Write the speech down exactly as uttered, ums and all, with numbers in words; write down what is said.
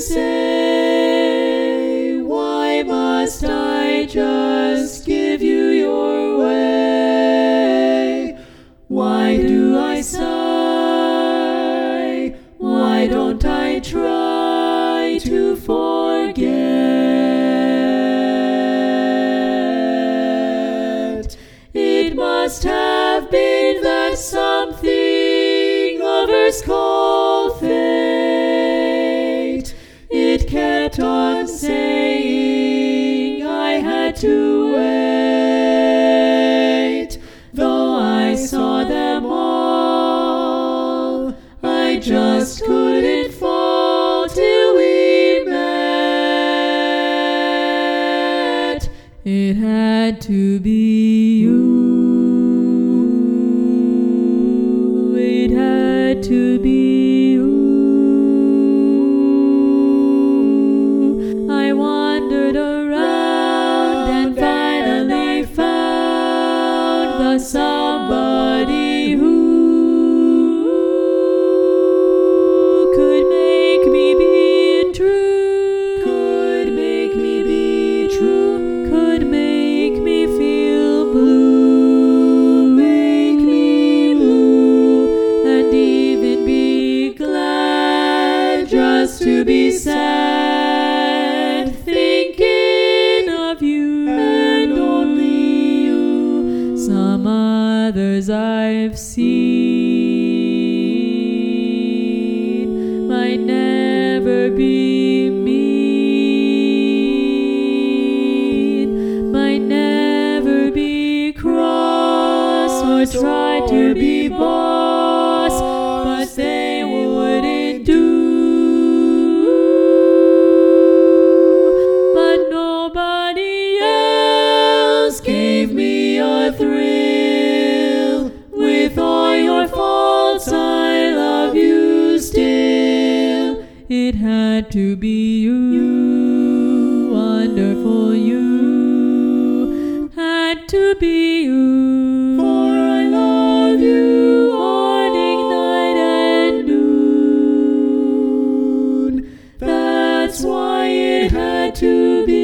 say, why must I just give you your way? Why do I sigh? Why don't I try to forget? It must have been that something lovers call fate. It kept on saying I had to wait. Though I saw them all, I just couldn't fall till we met. It had to be you. It had to be you. I wandered around and finally found the somebody who could make me be true, could make me be true, could make me feel blue, make me blue, and even be glad just to be sad, thinking of you and only you. Some others I've seen might never be mean, might never be cross or try to be boss, but they wouldn't do. But nobody else gave me a thrill. With all your faults, I love you still. It had to be you, wonderful you, had to be you. For I love you morning, night, and noon. That's why it had to be